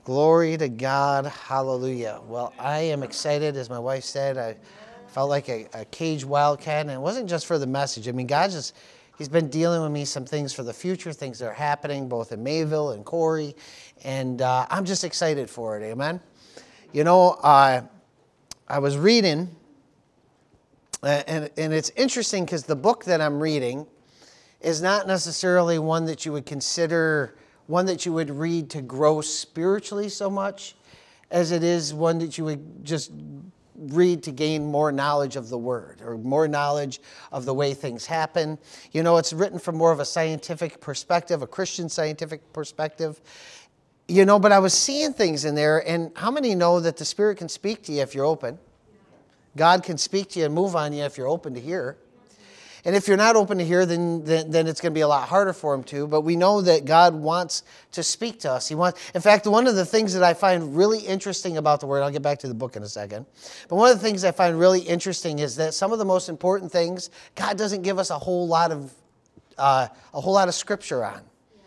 Glory to God. Hallelujah. Well, I am excited. As my wife said, I felt like a caged wildcat. And it wasn't just for the message. I mean, He's been dealing with me some things for the future, things that are happening both in Mayville and Corey. And I'm just excited for it. Amen. You know, I was reading, and it's interesting because the book that I'm reading is not necessarily one that you would consider one that you would read to grow spiritually so much as it is one that you would just read to gain more knowledge of the Word or more knowledge of the way things happen. You know, it's written from more of a scientific perspective, a Christian scientific perspective. You know, but I was seeing things in there, and how many know that the Spirit can speak to you if you're open? God can speak to you and move on you if you're open to hear. And if you're not open to hear, then it's going to be a lot harder for him to. But we know that God wants to speak to us. In fact, one of the things that I find really interesting about the Word, I'll get back to the book in a second, but one of the things I find really interesting is that some of the most important things, God doesn't give us a whole lot of scripture on.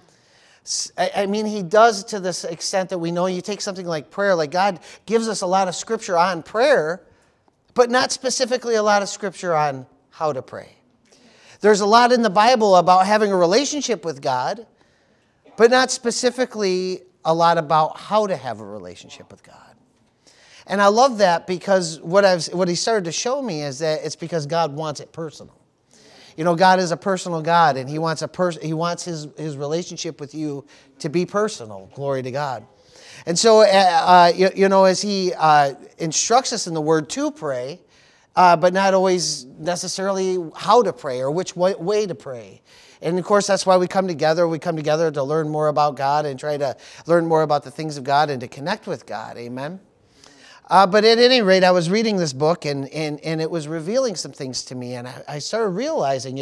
I mean, he does to this extent that we know. You take something like prayer, like God gives us a lot of scripture on prayer, but not specifically a lot of scripture on how to pray. There's a lot in the Bible about having a relationship with God, but not specifically a lot about how to have a relationship with God. And I love that because what he started to show me is that it's because God wants it personal. You know, God is a personal God, and he wants his relationship with you to be personal. Glory to God. And so, as he instructs us in the Word to pray, but not always necessarily how to pray or which way to pray. And of course, that's why we come together. We come together to learn more about God and try to learn more about the things of God and to connect with God. Amen. But at any rate, I was reading this book and it was revealing some things to me. And I started realizing,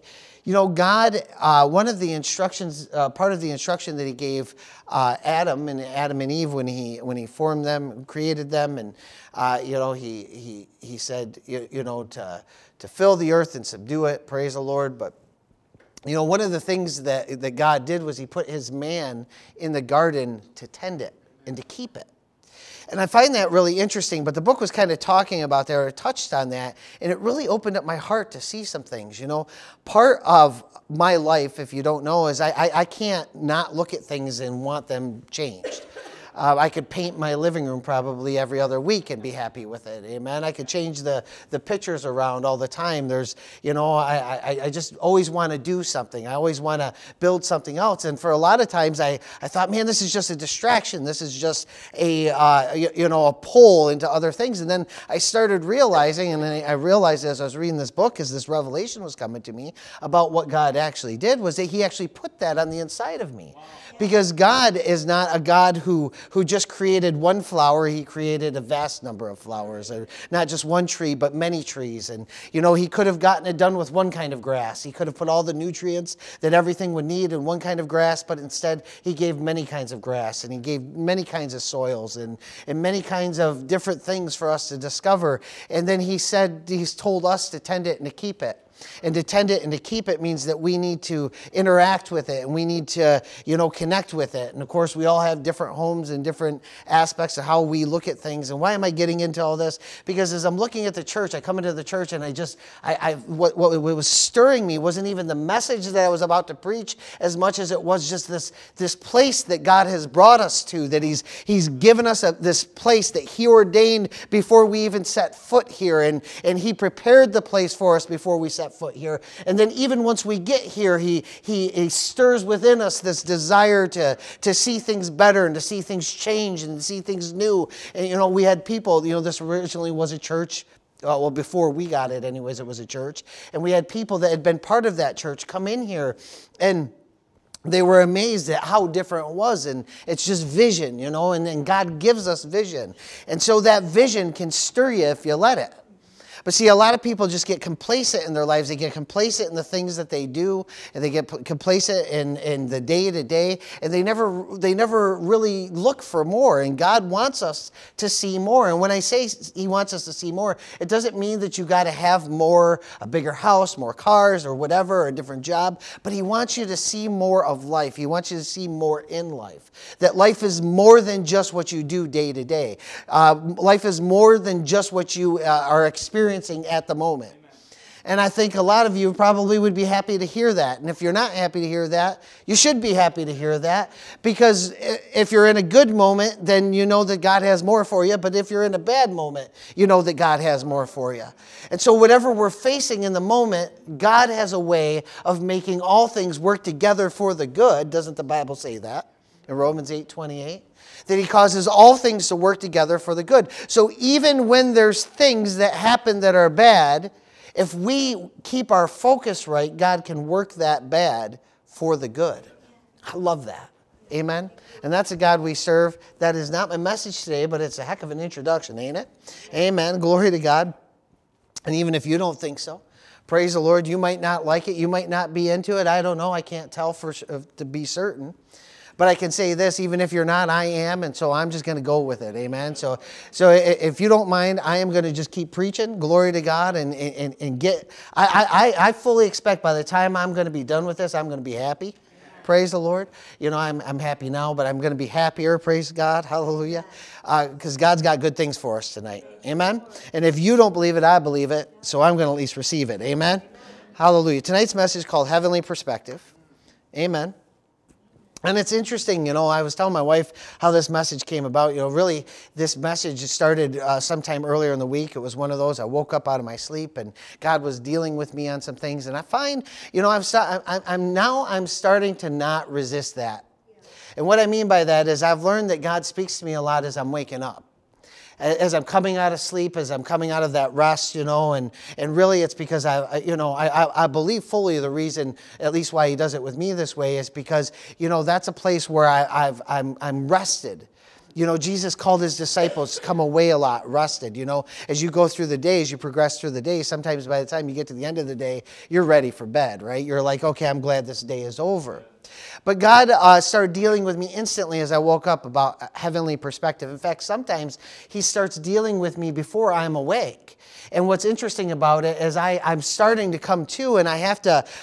God, one of the instructions, part of the instruction that he gave Adam and Eve when he formed them, created them, and he said, to fill the earth and subdue it. Praise the Lord. But one of the things that God did was he put his man in the garden to tend it and to keep it. And I find that really interesting, but the book was kind of talking about that or touched on that, and it really opened up my heart to see some things. Part of my life, if you don't know, is I can't not look at things and want them changed. I could paint my living room probably every other week and be happy with it. Amen. I could change the pictures around all the time. I just always want to do something. I always want to build something else. And for a lot of times I thought, man, this is just a distraction. This is just a pull into other things. And then I started realizing, and then I realized as I was reading this book, as this revelation was coming to me about what God actually did, was that he actually put that on the inside of me. Because God is not a God who just created one flower. He created a vast number of flowers. Or not just one tree, but many trees. And, he could have gotten it done with one kind of grass. He could have put all the nutrients that everything would need in one kind of grass, but instead he gave many kinds of grass. And he gave many kinds of soils and many kinds of different things for us to discover. And then he's told us to tend it and to keep it. And to tend it and to keep it means that we need to interact with it and we need to, connect with it. And of course, we all have different homes and different aspects of how we look at things. And why am I getting into all this? Because as I'm looking at the church, I come into the church and what was stirring me wasn't even the message that I was about to preach as much as it was just this place that God has brought us to, that He's given us this place that He ordained before we even set foot here. And He prepared the place for us before we set foot here. And then even once we get here, he stirs within us this desire to see things better and to see things change and to see things new. And we had people, this originally was a church. Before we got it anyways, it was a church. And we had people that had been part of that church come in here, and they were amazed at how different it was. And it's just vision, and God gives us vision. And so that vision can stir you if you let it. But see, a lot of people just get complacent in their lives. They get complacent in the things that they do, and they get complacent in the day-to-day, and they never really look for more. And God wants us to see more. And when I say He wants us to see more, it doesn't mean that you got to have more, a bigger house, more cars, or whatever, or a different job. But He wants you to see more of life. He wants you to see more in life. That life is more than just what you do day to day. Life is more than just what you are experiencing at the moment. And I think a lot of you probably would be happy to hear that. And if you're not happy to hear that, you should be happy to hear that. Because if you're in a good moment, then you know that God has more for you. But if you're in a bad moment, you know that God has more for you. And so whatever we're facing in the moment, God has a way of making all things work together for the good. Doesn't the Bible say that in Romans 8:28? That He causes all things to work together for the good. So even when there's things that happen that are bad, if we keep our focus right, God can work that bad for the good. I love that. Amen? And that's a God we serve. That is not my message today, but it's a heck of an introduction, ain't it? Amen. Glory to God. And even if you don't think so, praise the Lord. You might not like it. You might not be into it. I don't know. I can't tell to be certain. But I can say this, even if you're not, I am, and so I'm just going to go with it, amen? So if you don't mind, I am going to just keep preaching, glory to God, and get, I fully expect by the time I'm going to be done with this, I'm going to be happy. Praise the Lord. You know, I'm happy now, but I'm going to be happier, praise God, hallelujah, because God's got good things for us tonight, amen? And if you don't believe it, I believe it, so I'm going to at least receive it, amen? Hallelujah. Tonight's message is called Heavenly Perspective, amen? And it's interesting, you know, I was telling my wife how this message came about. You know, really, this message started sometime earlier in the week. It was one of those, I woke up out of my sleep, and God was dealing with me on some things. And I find, you know, I'm starting to not resist that. And what I mean by that is I've learned that God speaks to me a lot as I'm waking up. As I'm coming out of sleep, as I'm coming out of that rest, you know, and really it's because I believe fully the reason, at least why He does it with me this way, is because, you know, that's a place where I'm rested. You know, Jesus called His disciples to come away a lot, rested. You know, as you go through the day, as you progress through the day, sometimes by the time you get to the end of the day, you're ready for bed, right? You're like, okay, I'm glad this day is over. But God started dealing with me instantly as I woke up about heavenly perspective. In fact, sometimes He starts dealing with me before I'm awake. And what's interesting about it is I'm starting to come to, and I have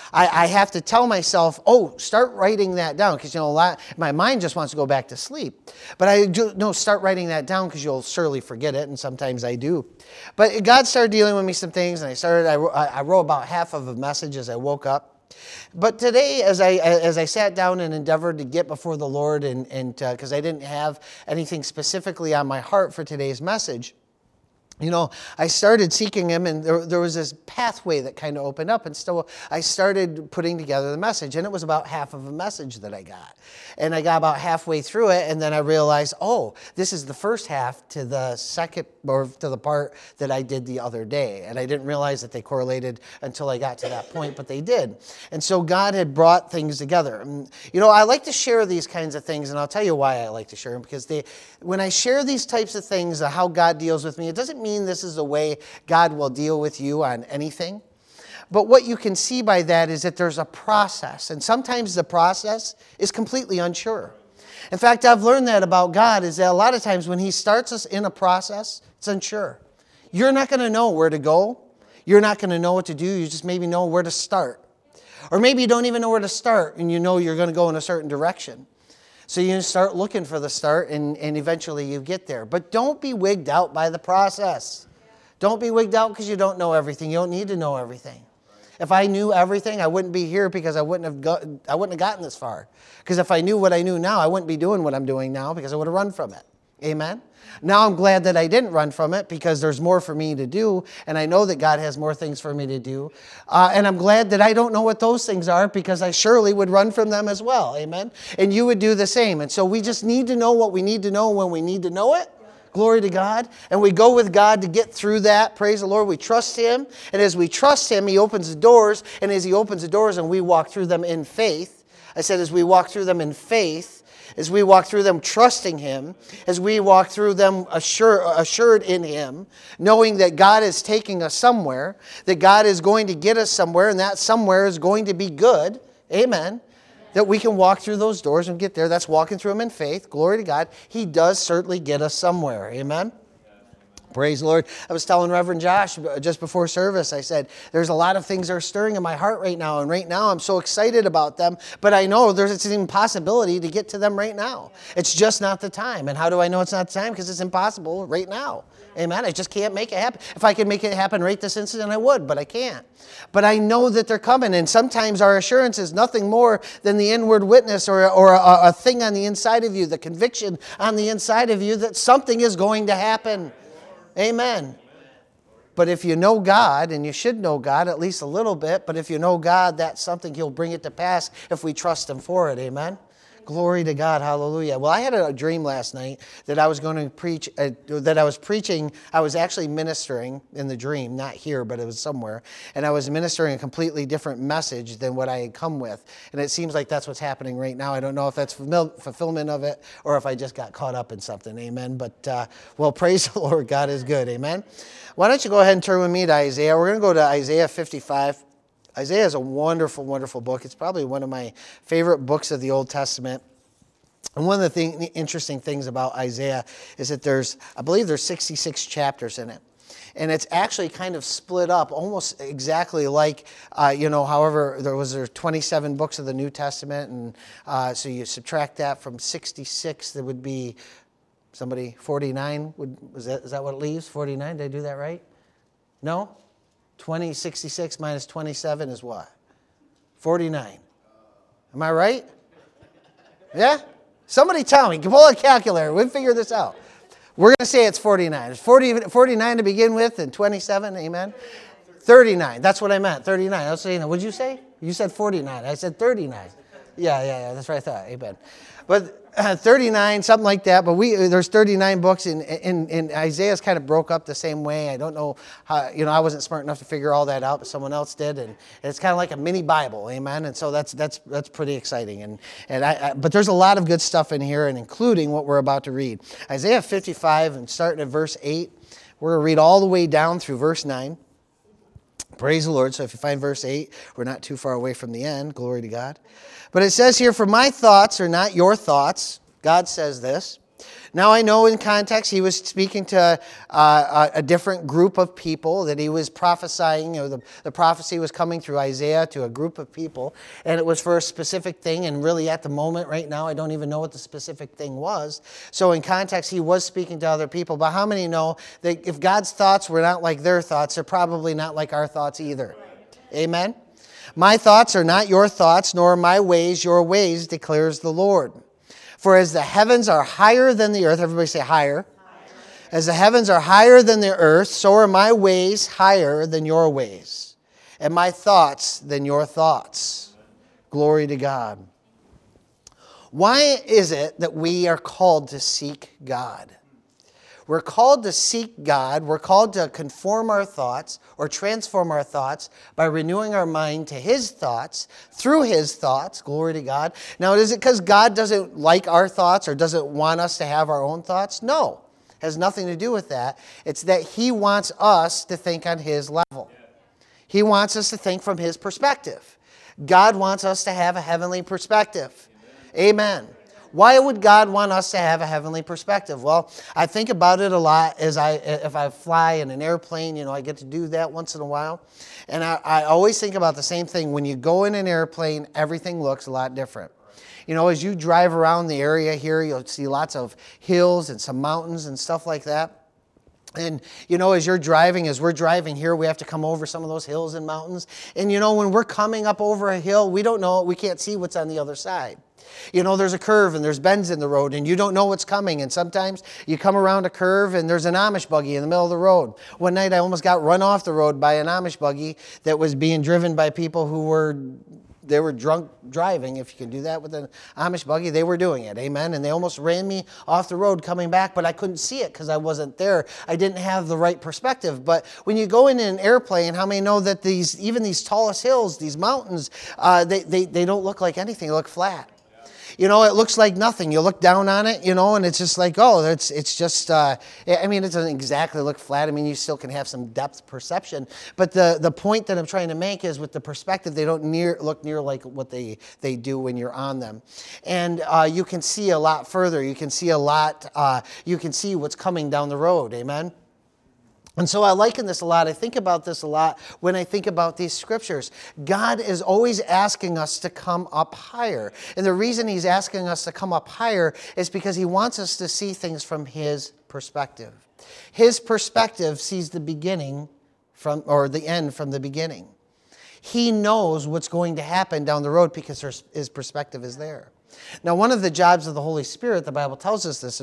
to tell myself, oh, start writing that down, because, you know, my mind just wants to go back to sleep. But I do, no, start writing that down, because you'll surely forget it, and sometimes I do. But God started dealing with me some things, and I wrote about half of a message as I woke up. But today, as I sat down and endeavored to get before the Lord, and because I didn't have anything specifically on my heart for today's message, you know, I started seeking Him, and there was this pathway that kind of opened up, and so I started putting together the message, and it was about half of a message that I got. And I got about halfway through it, and then I realized, oh, this is the first half to the second, or to the part that I did the other day. And I didn't realize that they correlated until I got to that point, but they did. And so God had brought things together. And, you know, I like to share these kinds of things, and I'll tell you why I like to share them, because when I share these types of things, how God deals with me, it doesn't mean this is the way God will deal with you on anything. But what you can see by that is that there's a process. And sometimes the process is completely unsure. In fact, I've learned that about God, is that a lot of times when He starts us in a process, it's unsure. You're not going to know where to go. You're not going to know what to do. You just maybe know where to start. Or maybe you don't even know where to start, and you know you're going to go in a certain direction. So you start looking for the start, and eventually you get there. But don't be wigged out by the process. Don't be wigged out because you don't know everything. You don't need to know everything. If I knew everything, I wouldn't be here, because I wouldn't have gotten this far. Because if I knew what I knew now, I wouldn't be doing what I'm doing now, because I would have run from it. Amen? Now I'm glad that I didn't run from it, because there's more for me to do, and I know that God has more things for me to do. And I'm glad that I don't know what those things are, because I surely would run from them as well. Amen? And you would do the same. And so we just need to know what we need to know when we need to know it. Glory to God. And we go with God to get through that. Praise the Lord. We trust Him. And as we trust Him, He opens the doors. And as He opens the doors and we walk through them in faith, I said as we walk through them in faith, as we walk through them trusting Him, as we walk through them assured in Him, knowing that God is taking us somewhere, that God is going to get us somewhere, and that somewhere is going to be good. Amen. That we can walk through those doors and get there. That's walking through them in faith. Glory to God. He does certainly get us somewhere. Amen. Praise the Lord. I was telling Reverend Josh just before service, I said, there's a lot of things that are stirring in my heart right now, and right now I'm so excited about them, but I know there's an impossibility to get to them right now. It's just not the time. And how do I know it's not the time? Because it's impossible right now. Amen. I just can't make it happen. If I could make it happen right this instant, I would, but I can't. But I know that they're coming, and sometimes our assurance is nothing more than the inward witness or a thing on the inside of you, the conviction on the inside of you that something is going to happen. Amen. But if you know God, and you should know God at least a little bit, but if you know God, that's something He'll bring it to pass if we trust Him for it. Amen. Glory to God. Hallelujah. Well, I had a dream last night that I was going to preach, that I was preaching. I was actually ministering in the dream, not here, but it was somewhere. And I was ministering a completely different message than what I had come with. And it seems like that's what's happening right now. I don't know if that's fulfillment of it or if I just got caught up in something. Amen. But, well, praise the Lord. God is good. Amen. Why don't you go ahead and turn with me to Isaiah. We're going to go to Isaiah 55. Isaiah is a wonderful, wonderful book. It's probably one of my favorite books of the Old Testament. And one of the interesting things about Isaiah is that I believe there's 66 chapters in it. And it's actually kind of split up almost exactly like, however, there 27 books of the New Testament. And so you subtract that from 66, there would be 49. Is that what it leaves? 49? Did I do that right? No? 66 minus 27 is what? 49. Am I right? Yeah? Somebody tell me. Pull a calculator. We'll figure this out. We're going to say it's 49. It's 49 to begin with and 27. Amen? 39. That's what I meant. 39. I was saying, what did you say? You said 49. I said 39. Yeah. That's what I thought. Amen. But 39, something like that. But there's 39 books, and Isaiah's kind of broke up the same way. I don't know how, I wasn't smart enough to figure all that out, but someone else did, and it's kind of like a mini Bible, amen. And so that's pretty exciting. But there's a lot of good stuff in here, and including what we're about to read. Isaiah 55, and starting at verse 8, we're going to read all the way down through verse 9. Praise the Lord. So if you find verse 8, we're not too far away from the end. Glory to God. But it says here, for my thoughts are not your thoughts. God says this. Now I know in context he was speaking to a different group of people that he was prophesying. The prophecy was coming through Isaiah to a group of people. And it was for a specific thing. And really at the moment right now, I don't even know what the specific thing was. So in context, he was speaking to other people. But how many know that if God's thoughts were not like their thoughts, they're probably not like our thoughts either? Amen? My thoughts are not your thoughts, nor my ways your ways, declares the Lord. For as the heavens are higher than the earth, everybody say higher. As the heavens are higher than the earth, so are my ways higher than your ways, and my thoughts than your thoughts. Glory to God. Why is it that we are called to seek God? We're called to seek God. We're called to conform our thoughts or transform our thoughts by renewing our mind to His thoughts, through His thoughts. Glory to God. Now, is it because God doesn't like our thoughts or doesn't want us to have our own thoughts? No. It has nothing to do with that. It's that He wants us to think on His level. He wants us to think from His perspective. God wants us to have a heavenly perspective. Amen. Why would God want us to have a heavenly perspective? Well, I think about it a lot if I fly in an airplane, I get to do that once in a while. And I always think about the same thing. When you go in an airplane, everything looks a lot different. As you drive around the area here, you'll see lots of hills and some mountains and stuff like that. And, as we're driving here, we have to come over some of those hills and mountains. And, when we're coming up over a hill, we can't see what's on the other side. There's a curve and there's bends in the road and you don't know what's coming. And sometimes you come around a curve and there's an Amish buggy in the middle of the road. One night I almost got run off the road by an Amish buggy that was being driven by people who were drunk driving. If you can do that with an Amish buggy, they were doing it. Amen. And they almost ran me off the road coming back, but I couldn't see it because I wasn't there. I didn't have the right perspective. But when you go in an airplane, how many know that even these tallest hills, these mountains, they don't look like anything. They look flat. You know, it looks like nothing. You look down on it, you know, and it's just like, oh, it's just, I mean, it doesn't exactly look flat. I mean, you still can have some depth perception. But the point that I'm trying to make is with the perspective, they don't look near like what they do when you're on them. And you can see a lot further. You can see a lot, you can see what's coming down the road. Amen? And so I liken this a lot. I think about this a lot when I think about these scriptures. God is always asking us to come up higher. And the reason he's asking us to come up higher is because he wants us to see things from his perspective. His perspective sees the beginning or the end from the beginning. He knows what's going to happen down the road because his perspective is there. Now, one of the jobs of the Holy Spirit, the Bible tells us this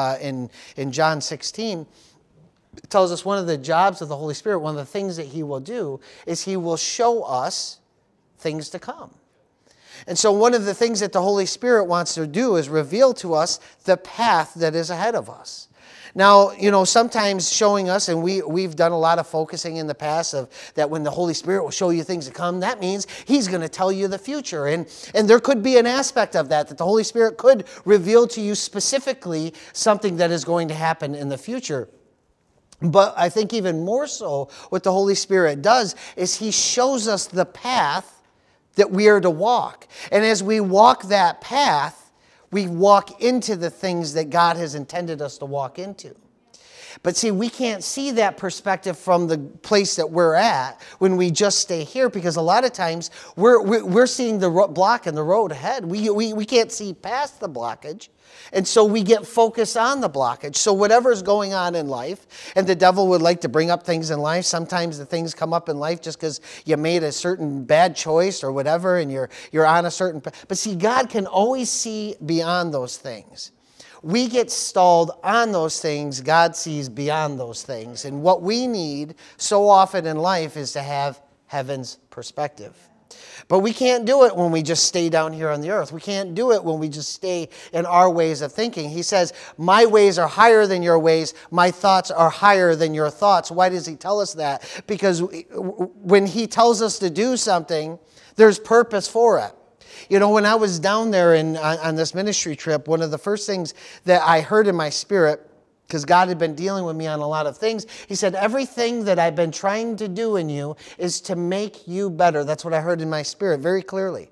in John 16, it tells us one of the jobs of the Holy Spirit, one of the things that he will do is he will show us things to come. And so one of the things that the Holy Spirit wants to do is reveal to us the path that is ahead of us. Now, you know, sometimes showing us, and we've done a lot of focusing in the past of that when the Holy Spirit will show you things to come, that means he's going to tell you the future. And there could be an aspect of that the Holy Spirit could reveal to you specifically something that is going to happen in the future. But I think even more so, what the Holy Spirit does is he shows us the path that we are to walk. And as we walk that path, we walk into the things that God has intended us to walk into. But see, we can't see that perspective from the place that we're at when we just stay here, because a lot of times we're seeing the block in the road ahead. We can't see past the blockage. And so we get focused on the blockage. So whatever's going on in life, and the devil would like to bring up things in life. Sometimes the things come up in life just because you made a certain bad choice or whatever, and you're on a certain... But see, God can always see beyond those things. We get stalled on those things. God sees beyond those things. And what we need so often in life is to have heaven's perspective. But we can't do it when we just stay down here on the earth. We can't do it when we just stay in our ways of thinking. He says, my ways are higher than your ways. My thoughts are higher than your thoughts. Why does he tell us that? Because when he tells us to do something, there's purpose for it. You know, when I was down there on this ministry trip, one of the first things that I heard in my spirit, because God had been dealing with me on a lot of things, he said, everything that I've been trying to do in you is to make you better. That's what I heard in my spirit very clearly.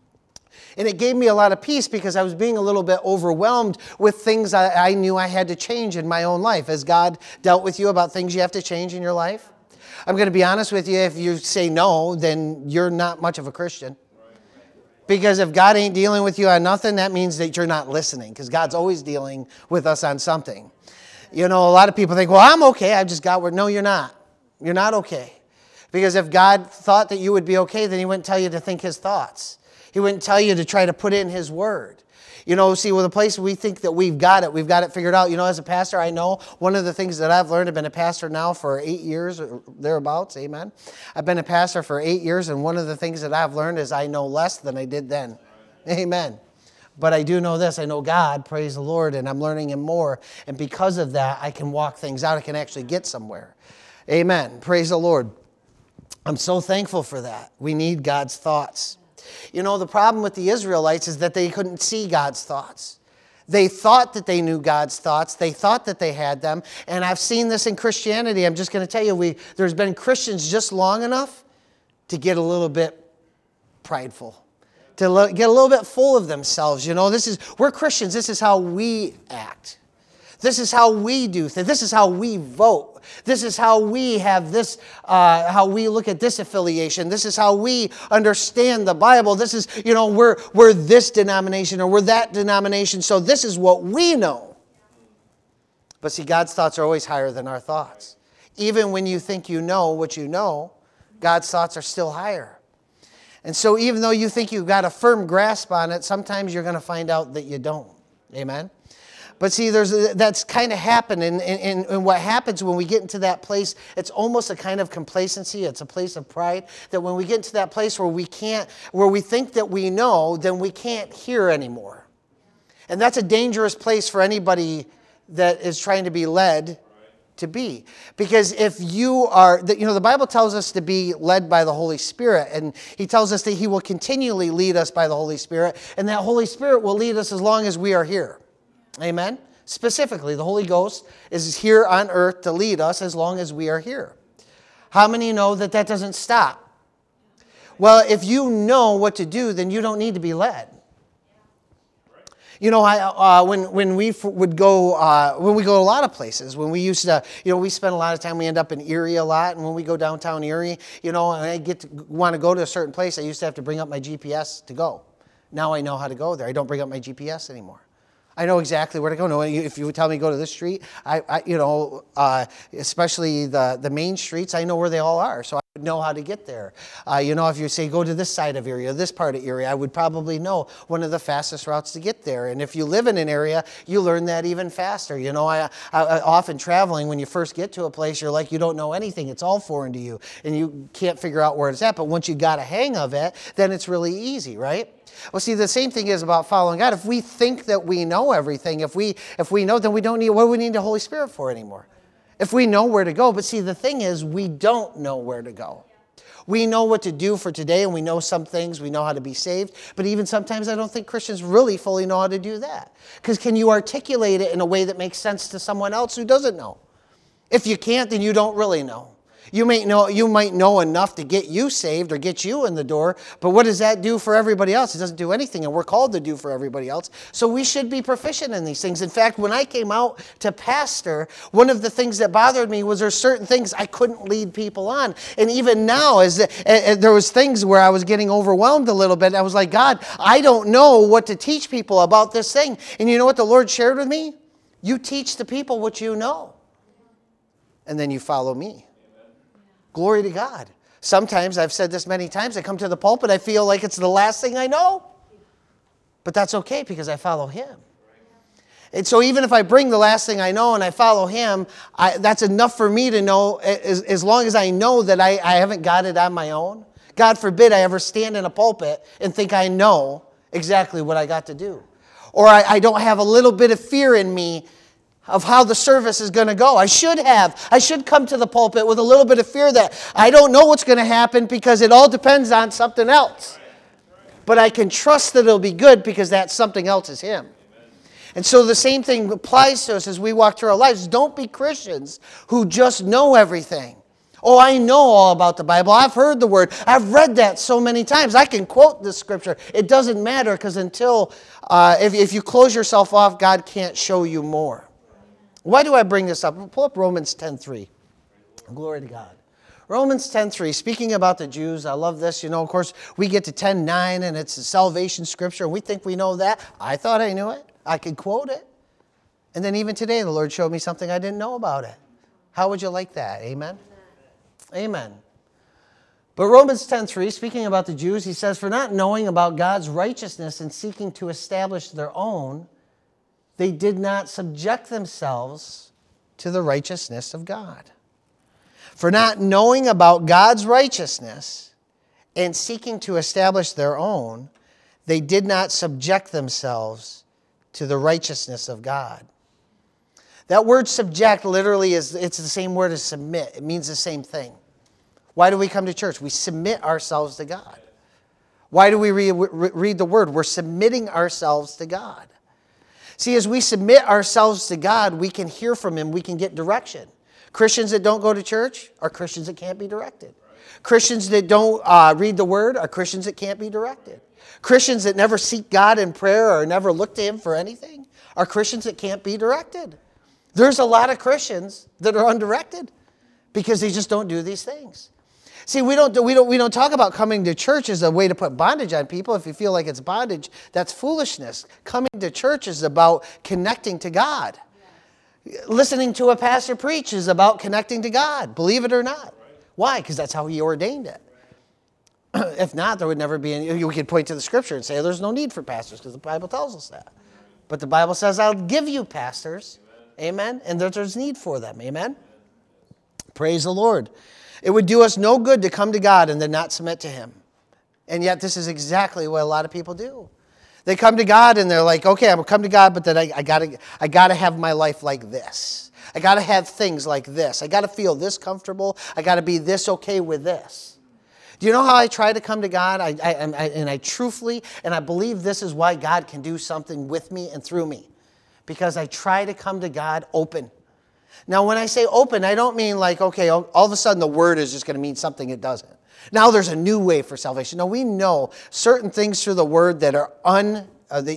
And it gave me a lot of peace because I was being a little bit overwhelmed with things I knew I had to change in my own life. Has God dealt with you about things you have to change in your life? I'm going to be honest with you. If you say no, then you're not much of a Christian. Because if God ain't dealing with you on nothing, that means that you're not listening, because God's always dealing with us on something. You know, a lot of people think, well, I'm okay. I've just got word. No, you're not. You're not okay. Because if God thought that you would be okay, then he wouldn't tell you to think his thoughts. He wouldn't tell you to try to put in his word. You know, see, with a place we think that we've got it figured out. You know, as a pastor, I know one of the things that I've learned, I've been a pastor now for 8 years, or thereabouts, amen. I've been a pastor for 8 years, and one of the things that I've learned is I know less than I did then. Amen. But I do know this, I know God, praise the Lord, and I'm learning him more. And because of that, I can walk things out. I can actually get somewhere. Amen. Praise the Lord. I'm so thankful for that. We need God's thoughts. You know, the problem with the Israelites is that they couldn't see God's thoughts. They thought that they knew God's thoughts. They thought that they had them. And I've seen this in Christianity. I'm just going to tell you, there's been Christians just long enough to get a little bit prideful, to get a little bit full of themselves. You know, we're Christians. This is how we act. This is how we do things. This is how we vote. This is how we have this, how we look at this affiliation. This is how we understand the Bible. This is, you know, we're this denomination or we're that denomination. So this is what we know. But see, God's thoughts are always higher than our thoughts. Even when you think you know what you know, God's thoughts are still higher. And so even though you think you've got a firm grasp on it, sometimes you're going to find out that you don't. Amen? But see, that's kind of happened, and what happens when we get into that place, it's almost a kind of complacency. It's a place of pride, that when we get into that place where we think that we know, then we can't hear anymore. And that's a dangerous place for anybody that is trying to be led to be. Because if you are, the Bible tells us to be led by the Holy Spirit, and he tells us that he will continually lead us by the Holy Spirit, and that Holy Spirit will lead us as long as we are here. Amen? Specifically, the Holy Ghost is here on earth to lead us as long as we are here. How many know that that doesn't stop? Well, if you know what to do, then you don't need to be led. You know, when we go a lot of places, when we used to, we spend a lot of time, we end up in Erie a lot, and when we go downtown Erie, and I want to go to a certain place, I used to have to bring up my GPS to go. Now I know how to go there. I don't bring up my GPS anymore. I know exactly where to go. No, if you would tell me to go to this street, especially the main streets, I know where they all are, so I would know how to get there. If you say go to this side of Erie or this part of Erie, I would probably know one of the fastest routes to get there. And if you live in an area, you learn that even faster. I often traveling, when you first get to a place, you're like, you don't know anything. It's all foreign to you, and you can't figure out where it's at. But once you got a hang of it, then it's really easy, right? Well, see, the same thing is about following God. If we think that we know everything, if we know, then we don't need, what do we need the Holy Spirit for anymore? If we know where to go. But see, the thing is, we don't know where to go. We know what to do for today, and we know some things. We know how to be saved. But even sometimes I don't think Christians really fully know how to do that. Because can you articulate it in a way that makes sense to someone else who doesn't know? If you can't, then you don't really know. You might know enough to get you saved or get you in the door, but what does that do for everybody else? It doesn't do anything, and we're called to do for everybody else. So we should be proficient in these things. In fact, when I came out to pastor, one of the things that bothered me was there's certain things I couldn't lead people on. And even now, there was things where I was getting overwhelmed a little bit. I was like, God, I don't know what to teach people about this thing. And you know what the Lord shared with me? You teach the people what you know, and then you follow me. Glory to God. Sometimes, I've said this many times, I come to the pulpit, I feel like it's the last thing I know. But that's okay because I follow him. And so even if I bring the last thing I know and I follow him, that's enough for me to know, as long as I know that I haven't got it on my own. God forbid I ever stand in a pulpit and think I know exactly what I got to do. Or I don't have a little bit of fear in me of how the service is going to go. I should come to the pulpit with a little bit of fear that I don't know what's going to happen because it all depends on something else. But I can trust that it'll be good because that something else is him. And so the same thing applies to us as we walk through our lives. Don't be Christians who just know everything. Oh, I know all about the Bible. I've heard the word. I've read that so many times. I can quote this scripture. It doesn't matter because if you close yourself off, God can't show you more. Why do I bring this up? Pull up Romans 10:3. Glory to God. Romans 10:3, speaking about the Jews, I love this. Of course, we get to 10:9, and it's a salvation scripture, and we think we know that. I thought I knew it. I could quote it. And then even today, the Lord showed me something I didn't know about it. How would you like that? Amen? Amen. But Romans 10:3, speaking about the Jews, he says, for not knowing about God's righteousness and seeking to establish their own, they did not subject themselves to the righteousness of God. For not knowing about God's righteousness and seeking to establish their own, they did not subject themselves to the righteousness of God. That word subject literally it's the same word as submit. It means the same thing. Why do we come to church? We submit ourselves to God. Why do we read the word? We're submitting ourselves to God. See, as we submit ourselves to God, we can hear from him. We can get direction. Christians that don't go to church are Christians that can't be directed. Christians that don't read the word are Christians that can't be directed. Christians that never seek God in prayer or never look to him for anything are Christians that can't be directed. There's a lot of Christians that are undirected because they just don't do these things. See, we don't talk about coming to church as a way to put bondage on people. If you feel like it's bondage, that's foolishness. Coming to church is about connecting to God. Listening to a pastor preach is about connecting to God, believe it or not. Why? Because that's how he ordained it. If not, there would never be any. You could point to the scripture and say there's no need for pastors because the Bible tells us that. But the Bible says I'll give you pastors. Amen. And there's need for them. Amen. Praise the Lord. It would do us no good to come to God and then not submit to him. And yet this is exactly what a lot of people do. They come to God and they're like, okay, I'm going to come to God, but then I gotta have my life like this. I got to have things like this. I got to feel this comfortable. I got to be this okay with this. Do you know how I try to come to God? I truthfully, and I believe this is why God can do something with me and through me. Because I try to come to God open. Now, when I say open, I don't mean like, okay, all of a sudden the word is just going to mean something it doesn't. Now there's a new way for salvation. No, we know certain things through the word that are that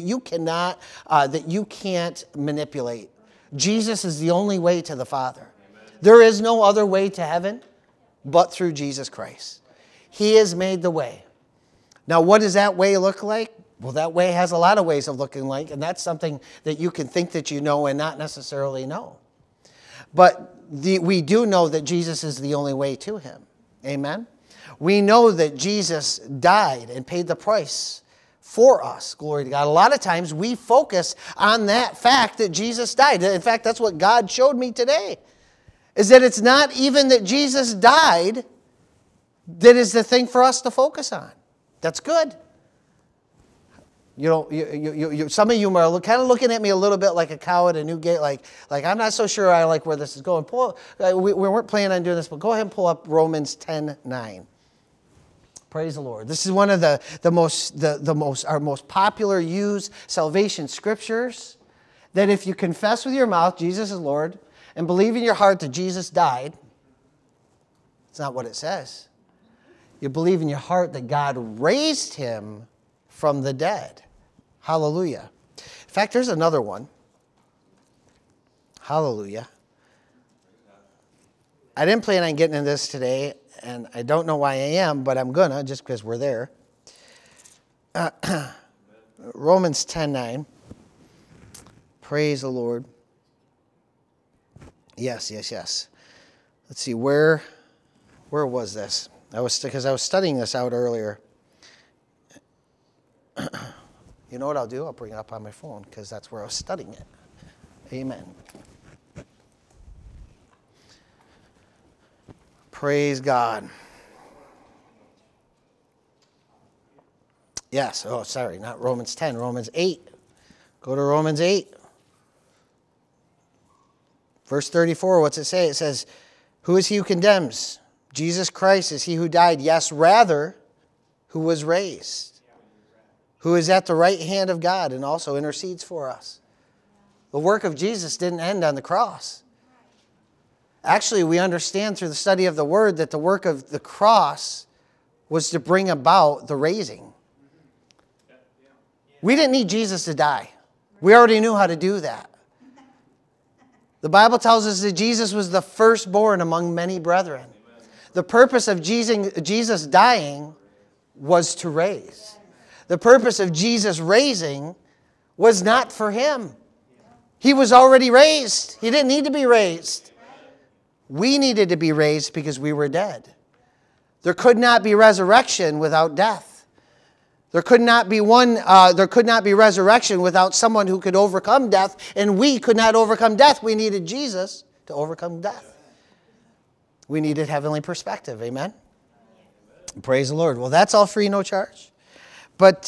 you can't manipulate. Jesus is the only way to the Father. Amen. There is no other way to heaven but through Jesus Christ. He has made the way. Now, what does that way look like? Well, that way has a lot of ways of looking like, and that's something that you can think that you know and not necessarily know. But we do know that Jesus is the only way to him. Amen? We know that Jesus died and paid the price for us. Glory to God. A lot of times we focus on that fact that Jesus died. In fact, that's what God showed me today. Is that it's not even that Jesus died that is the thing for us to focus on. That's good. You know, some of you are kind of looking at me a little bit like a cow at a new gate, like I'm not so sure I like where this is going. We weren't planning on doing this, but go ahead and pull up Romans 10:9. Praise the Lord. This is one of our most popular used salvation scriptures. That if you confess with your mouth Jesus is Lord and believe in your heart that Jesus died, it's not what it says. You believe in your heart that God raised him from the dead. Hallelujah. In fact, there's another one. Hallelujah. I didn't plan on getting into this today, and I don't know why I am, but I'm gonna, just because we're there. Romans 10:9. Praise the Lord. Yes. Let's see, where was this? Because I was studying this out earlier. You know what I'll do? I'll bring it up on my phone because that's where I was studying it. Amen. Praise God. Yes. Oh, sorry. Not Romans 10. Romans 8. Go to Romans 8. Verse 34. What's it say? It says, who is he who condemns? Jesus Christ is he who died. Yes, rather, who was raised. Who is at the right hand of God and also intercedes for us. The work of Jesus didn't end on the cross. Actually, we understand through the study of the Word that the work of the cross was to bring about the raising. We didn't need Jesus to die. We already knew how to do that. The Bible tells us that Jesus was the firstborn among many brethren. The purpose of Jesus dying was to raise. The purpose of Jesus raising was not for him. He was already raised. He didn't need to be raised. We needed to be raised because we were dead. There could not be resurrection without death. There could not be resurrection without someone who could overcome death, and we could not overcome death. We needed Jesus to overcome death. We needed heavenly perspective. Amen? Praise the Lord. Well, that's all free, no charge. But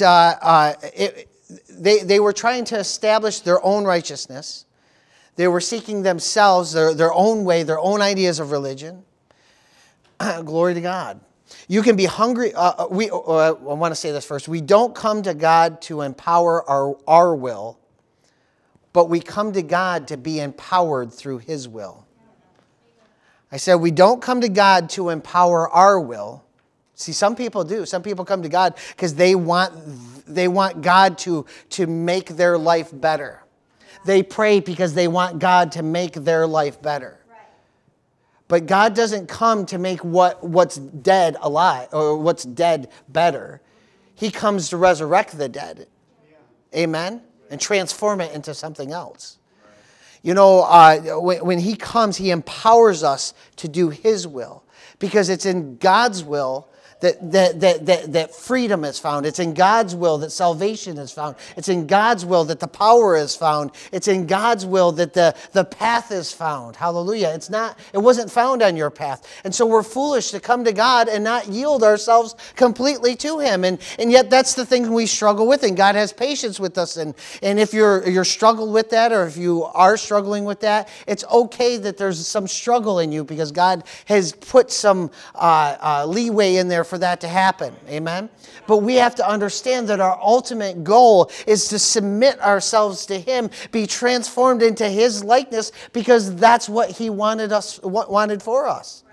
they were trying to establish their own righteousness. They were seeking themselves, their own way, their own ideas of religion. Glory to God. You can be hungry. I want to say this first. We don't come to God to empower our will, but we come to God to be empowered through his will. I said we don't come to God to empower our will. See, some people do. Some people come to God because they want God to make their life better. They pray because they want God to make their life better. But God doesn't come to make what's dead alive or what's dead better. He comes to resurrect the dead. Amen? And transform it into something else. You know, when he comes, he empowers us to do his will. Because it's in God's will that freedom is found. It's in God's will that salvation is found. It's in God's will that the power is found. It's in God's will that the path is found. Hallelujah. It wasn't found on your path. And so we're foolish to come to God and not yield ourselves completely to Him. And yet that's the thing we struggle with, and God has patience with us. And if you're struggled with that, or if you are struggling with that, it's okay that there's some struggle in you, because God has put some leeway in there for that to happen. Amen? But we have to understand that our ultimate goal is to submit ourselves to Him, be transformed into His likeness, because that's what He wanted for us.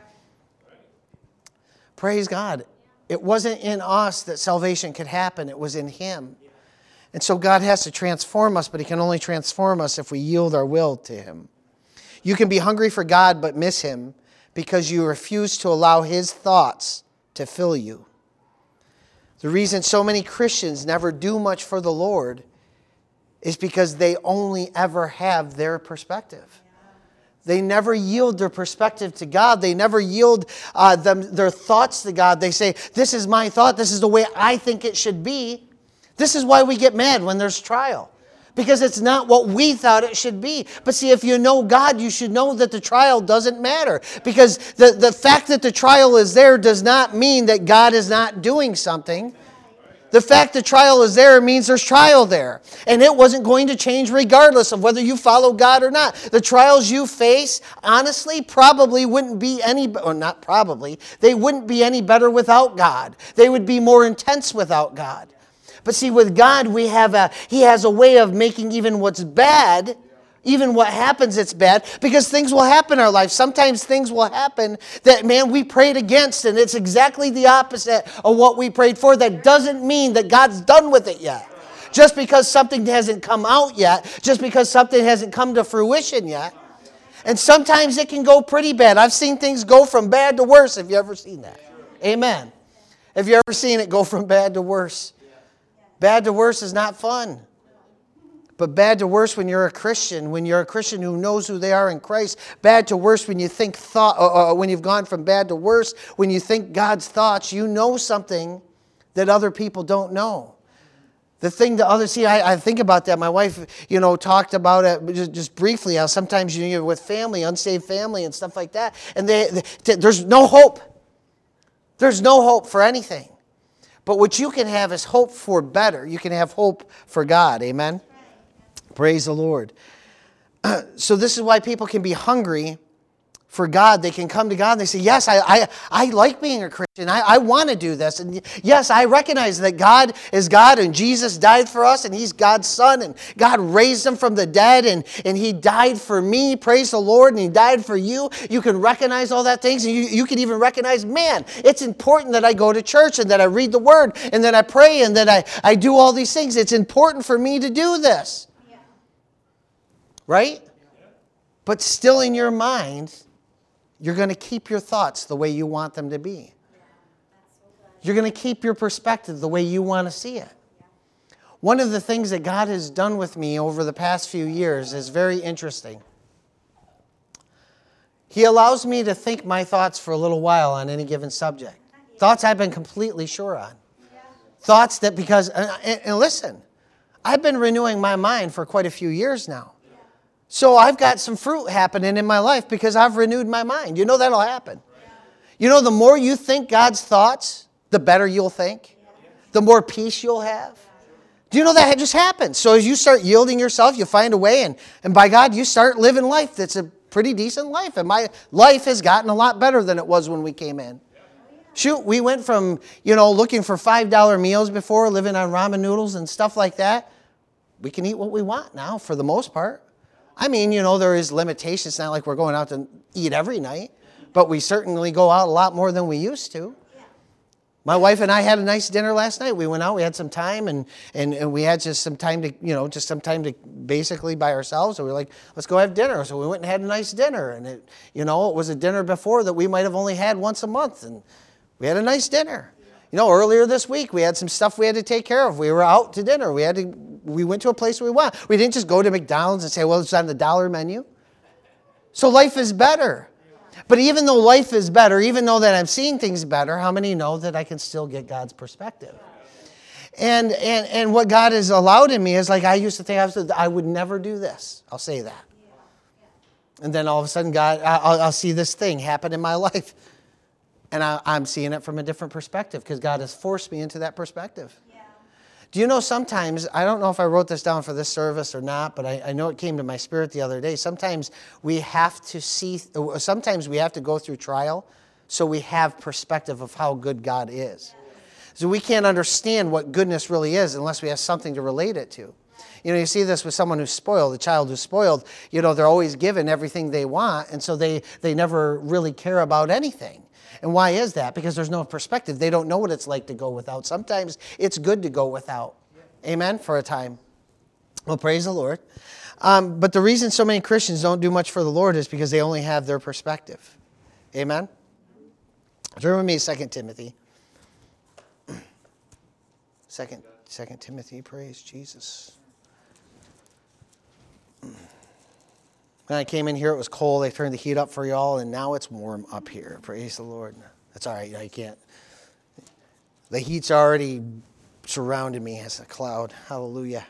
Praise God. It wasn't in us that salvation could happen. It was in Him. And so God has to transform us, but He can only transform us if we yield our will to Him. You can be hungry for God but miss Him because you refuse to allow His thoughts to fill you. The reason so many Christians never do much for the Lord is because they only ever have their perspective. They never yield their perspective to God. They never yield their thoughts to God. They say, this is my thought. This is the way I think it should be. This is why we get mad when there's trial. Because it's not what we thought it should be. But see, if you know God, you should know that the trial doesn't matter. Because the fact that the trial is there does not mean that God is not doing something. The fact the trial is there means there's trial there. And it wasn't going to change regardless of whether you follow God or not. The trials you face, honestly, probably wouldn't be not probably, they wouldn't be any better without God. They would be more intense without God. But see, with God, He has a way of making even what's bad, even what happens it's bad, because things will happen in our life. Sometimes things will happen that, we prayed against, and it's exactly the opposite of what we prayed for. That doesn't mean that God's done with it yet. Just because something hasn't come out yet, just because something hasn't come to fruition yet. And sometimes it can go pretty bad. I've seen things go from bad to worse. Have you ever seen that? Amen. Have you ever seen it go from bad to worse? Bad to worse is not fun. But bad to worse when you're a Christian who knows who they are in Christ. Bad to worse when you think when you've gone from bad to worse, when you think God's thoughts, you know something that other people don't know. The thing that others see, I think about that. My wife, talked about it just briefly. How sometimes you're with family, unsaved family, and stuff like that, and there's no hope. There's no hope for anything. But what you can have is hope for better. You can have hope for God. Amen? Praise the Lord. So this is why people can be hungry for God. They can come to God and they say, yes, I like being a Christian. I want to do this. And yes, I recognize that God is God and Jesus died for us and He's God's Son and God raised Him from the dead and He died for me. Praise the Lord. And He died for you. You can recognize all that things, and you can even recognize, it's important that I go to church and that I read the Word and that I pray and that I do all these things. It's important for me to do this. Yeah. Right? Yeah. But still in your mind, you're going to keep your thoughts the way you want them to be. You're going to keep your perspective the way you want to see it. One of the things that God has done with me over the past few years is very interesting. He allows me to think my thoughts for a little while on any given subject. Thoughts I've been completely sure on. Thoughts that and listen, I've been renewing my mind for quite a few years now. So I've got some fruit happening in my life because I've renewed my mind. That'll happen. The more you think God's thoughts, the better you'll think. The more peace you'll have. Do you know that just happens? So as you start yielding yourself, you find a way, and by God, you start living life that's a pretty decent life. And my life has gotten a lot better than it was when we came in. Shoot, we went from, looking for $5 meals before, living on ramen noodles and stuff like that. We can eat what we want now, for the most part. There is limitations. It's not like we're going out to eat every night, but we certainly go out a lot more than we used to. My wife and I had a nice dinner last night. We went out, we had some time, and we had just some time to basically by ourselves. So we were like, let's go have dinner. So we went and had a nice dinner, and it was a dinner before that we might have only had once a month, and we had a nice dinner. Earlier this week, we had some stuff we had to take care of. We were out to dinner. We went to a place we went. We didn't just go to McDonald's and say, well, it's on the dollar menu. So life is better. But even though life is better, even though that I'm seeing things better, how many know that I can still get God's perspective? And what God has allowed in me is like I used to think I would never do this. I'll say that. And then all of a sudden, God, I'll see this thing happen in my life. And I'm seeing it from a different perspective because God has forced me into that perspective. Yeah. Do you know sometimes, I don't know if I wrote this down for this service or not, but I know it came to my spirit the other day. Sometimes we have to go through trial so we have perspective of how good God is. So we can't understand what goodness really is unless we have something to relate it to. You know, you see this with someone who's spoiled, a child who's spoiled. You know, they're always given everything they want, and so they never really care about anything. And why is that? Because there's no perspective. They don't know what it's like to go without. Sometimes it's good to go without. Amen? For a time. Well, praise the Lord. But the reason so many Christians don't do much for the Lord is because they only have their perspective. Amen? Turn with me to 2 Timothy. 2 Timothy, praise Jesus. When I came in here, it was cold. They turned the heat up for y'all, and now it's warm up here. Praise the Lord. That's all right. I can't. The heat's already surrounded me as a cloud. Hallelujah.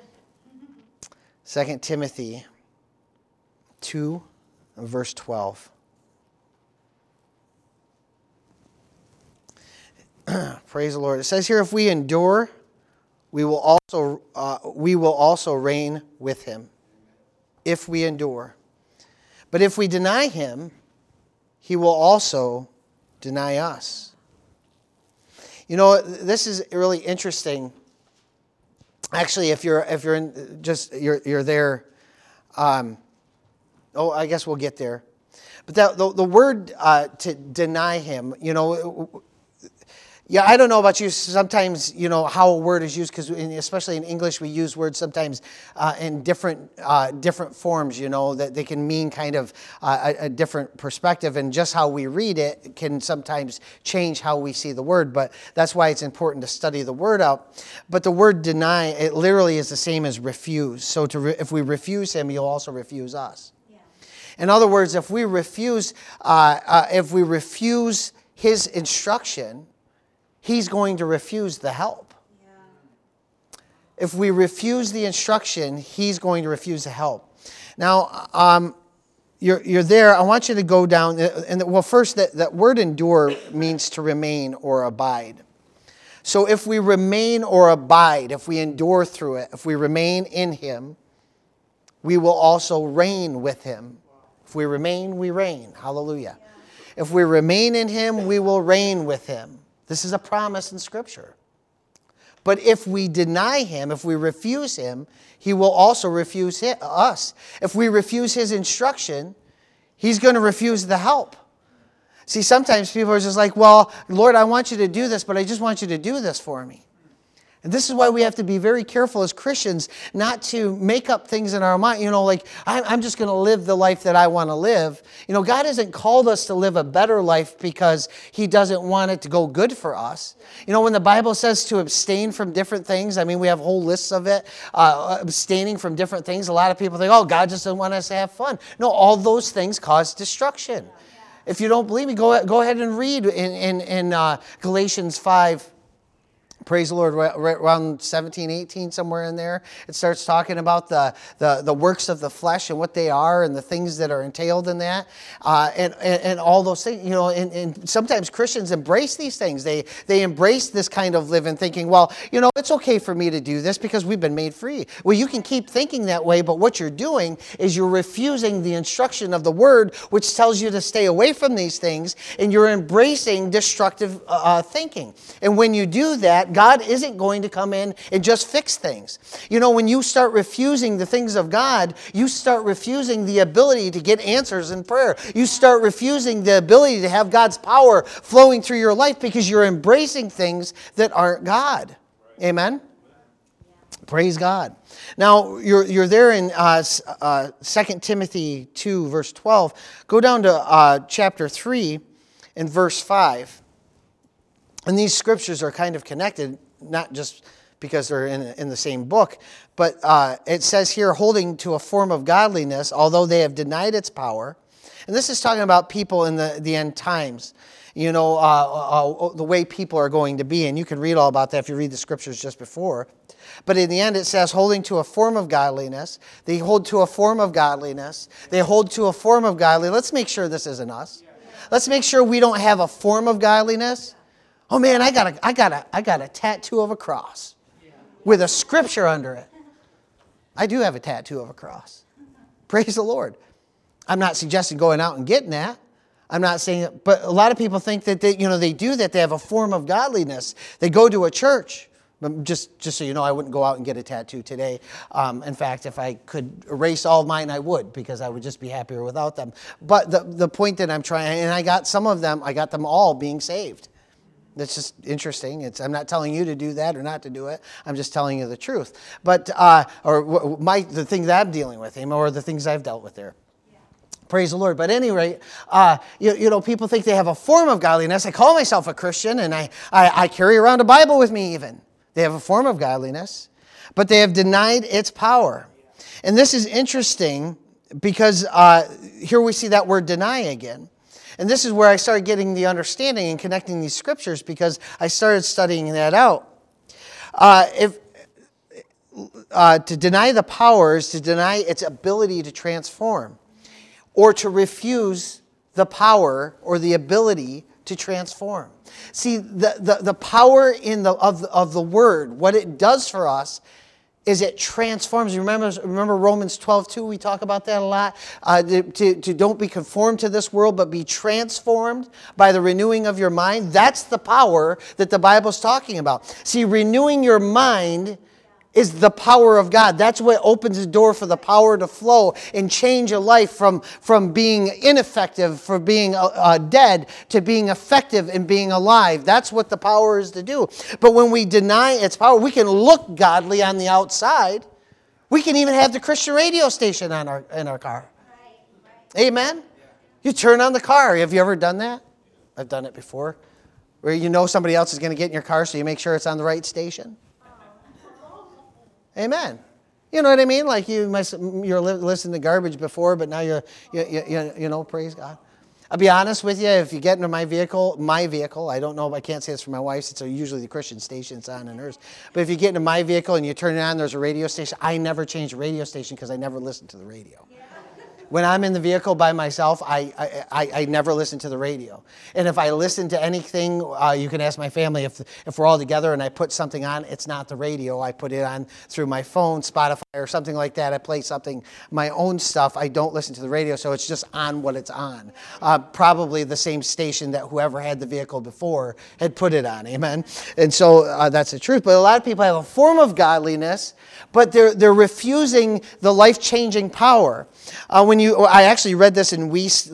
2 Timothy 2, verse 12. Praise the Lord. It says here, if we endure, we will also reign with him. If we endure. But if we deny him, he will also deny us. You know, this is really interesting. Actually, if you're there, I guess we'll get there. But the word to deny him, you know, yeah, I don't know about you. Sometimes, you know, how a word is used, because especially in English, we use words sometimes in different forms, you know, that they can mean kind of a different perspective. And just how we read it can sometimes change how we see the word. But that's why it's important to study the word out. But the word deny, it literally is the same as refuse. So if we refuse him, he'll also refuse us. Yeah. In other words, if we refuse his instruction, he's going to refuse the help. Yeah. If we refuse the instruction, he's going to refuse the help. Now, you're there. I want you to go down. First, that word endure means to remain or abide. So if we remain or abide, if we endure through it, if we remain in him, we will also reign with him. If we remain, we reign. Hallelujah. Yeah. If we remain in him, we will reign with him. This is a promise in Scripture. But if we deny him, if we refuse him, he will also refuse us. If we refuse his instruction, he's going to refuse the help. See, sometimes people are just like, well, Lord, I want you to do this, but I just want you to do this for me. And this is why we have to be very careful as Christians not to make up things in our mind. You know, like, I'm just going to live the life that I want to live. You know, God hasn't called us to live a better life because he doesn't want it to go good for us. You know, when the Bible says to abstain from different things, I mean, we have whole lists of it, abstaining from different things. A lot of people think, oh, God just doesn't want us to have fun. No, all those things cause destruction. If you don't believe me, go ahead and read in Galatians 5. Praise the Lord, right around 17, 18, somewhere in there. It starts talking about the works of the flesh and what they are and the things that are entailed in that. And all those things, you know, and sometimes Christians embrace these things. They embrace this kind of living, thinking, well, you know, it's okay for me to do this because we've been made free. Well, you can keep thinking that way, but what you're doing is you're refusing the instruction of the Word, which tells you to stay away from these things, and you're embracing destructive thinking. And when you do that, God isn't going to come in and just fix things. You know, when you start refusing the things of God, you start refusing the ability to get answers in prayer. You start refusing the ability to have God's power flowing through your life because you're embracing things that aren't God. Amen? Praise God. Now, you're there in 2 Timothy 2, verse 12. Go down to chapter 3 and verse 5. And these scriptures are kind of connected, not just because they're in the same book, but it says here, holding to a form of godliness, although they have denied its power, And this is talking about people in the end times. The way people are going to be. And you can read all about that if you read the scriptures just before. But in the end, it says, holding to a form of godliness. They hold to a form of godliness. They hold to a form of godliness. Let's make sure this isn't us. Let's make sure we don't have a form of godliness. Oh man, I got a tattoo of a cross with a scripture under it. I do have a tattoo of a cross. Praise the Lord. I'm not suggesting going out and getting that. I'm not saying it, but a lot of people think that they do that. They have a form of godliness. They go to a church. Just so you know, I wouldn't go out and get a tattoo today. In fact, if I could erase all of mine, I would, because I would just be happier without them. But the point that I'm trying, and I got some of them, I got them all being saved. That's just interesting. I'm not telling you to do that or not to do it. I'm just telling you the truth. But the things that I'm dealing with, or the things I've dealt with there. Praise the Lord. But at any rate, people think they have a form of godliness. I call myself a Christian, and I carry around a Bible with me even. They have a form of godliness, but they have denied its power. And this is interesting because here we see that word deny again. And this is where I started getting the understanding and connecting these scriptures, because I started studying that out. To deny the power is to deny its ability to transform, or to refuse the power or the ability to transform. See, the power of the word, what it does for us is it transforms. You remember Romans 12:2? We talk about that a lot. To don't be conformed to this world, but be transformed by the renewing of your mind. That's the power that the Bible's talking about. See, renewing your mind is the power of God. That's what opens the door for the power to flow and change a life from being ineffective, from being dead, to being effective and being alive. That's what the power is to do. But when we deny its power, we can look godly on the outside. We can even have the Christian radio station in our car. Amen? You turn on the car. Have you ever done that? I've done it before. Where you know somebody else is going to get in your car, so you make sure it's on the right station. Amen. You know what I mean? Like you're listening to garbage before, but now you're praise God. I'll be honest with you, if you get into my vehicle, I don't know, I can't say this for my wife's, it's usually the Christian station it's on and hers. But if you get into my vehicle and you turn it on, there's a radio station. I never change the radio station because I never listen to the radio. When I'm in the vehicle by myself, I never listen to the radio. And if I listen to anything, you can ask my family if we're all together and I put something on, it's not the radio. I put it on through my phone, Spotify, or something like that. I play something, my own stuff. I don't listen to the radio, so it's just on what it's on. Probably the same station that whoever had the vehicle before had put it on. Amen? And so that's the truth. But a lot of people have a form of godliness, but they're refusing the life-changing power. I actually read this in Weiss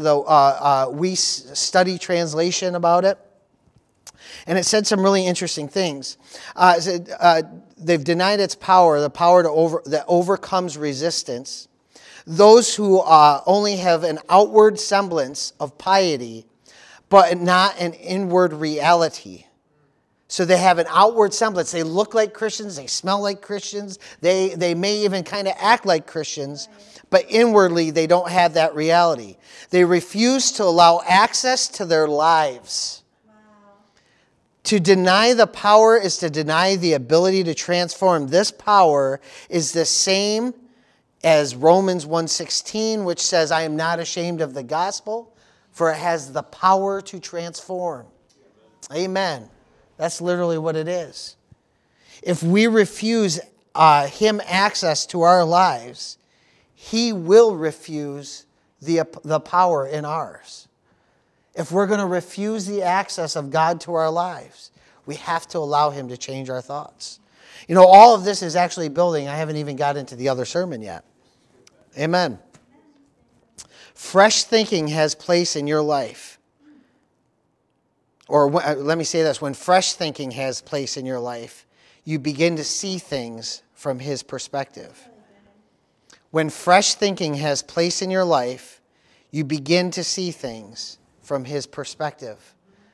study translation about it, and it said some really interesting things. It said, they've denied its power, the power that overcomes resistance. Those who only have an outward semblance of piety, but not an inward reality. So they have an outward semblance. They look like Christians. They smell like Christians. They may even kind of act like Christians, but inwardly they don't have that reality. They refuse to allow access to their lives. Wow. To deny the power is to deny the ability to transform. This power is the same as Romans 1:16, which says, I am not ashamed of the gospel, for it has the power to transform. Amen. That's literally what it is. If we refuse Him access to our lives, He will refuse the power in ours. If we're going to refuse the access of God to our lives, we have to allow Him to change our thoughts. You know, all of this is actually building. I haven't even got into the other sermon yet. Amen. Fresh thinking has place in your life. Or let me say this, when fresh thinking has place in your life, you begin to see things from His perspective. When fresh thinking has place in your life, you begin to see things from His perspective.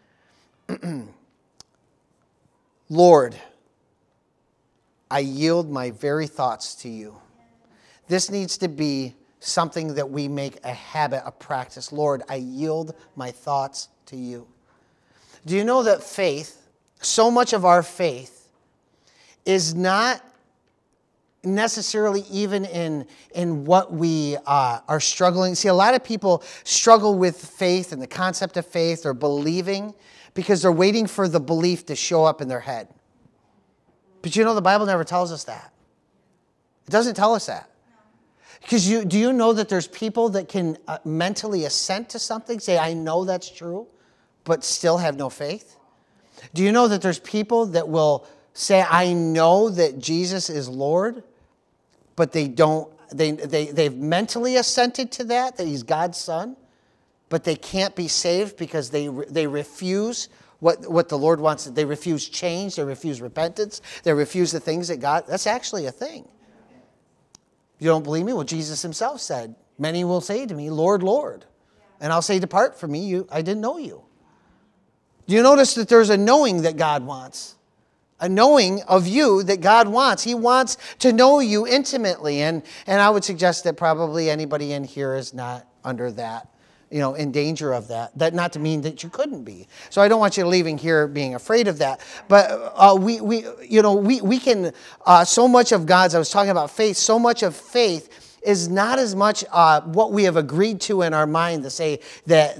Lord, I yield my very thoughts to you. This needs to be something that we make a habit, a practice. Lord, I yield my thoughts to you. Do you know that faith, so much of our faith, is not necessarily even in what we are struggling. See, a lot of people struggle with faith and the concept of faith or believing because they're waiting for the belief to show up in their head. But you know, the Bible never tells us that. It doesn't tell us that. Because do you know that there's people that can mentally assent to something, say, I know that's true, but still have no faith? Do you know that there's people that will say, I know that Jesus is Lord, but they've mentally assented to that he's God's son, but they can't be saved because they refuse what the Lord wants. They refuse change, they refuse repentance, they refuse the things that God, that's actually a thing. You don't believe me? Well, Jesus himself said, many will say to me, Lord, Lord. And I'll say, depart from me, I didn't know you. Do you notice that there's a knowing that God wants? A knowing of you that God wants. He wants to know you intimately. And I would suggest that probably anybody in here is not under that, in danger of that. That not to mean that you couldn't be. So I don't want you leaving here being afraid of that. But we can, so much of God's, I was talking about faith, so much of faith is not as much what we have agreed to in our mind to say that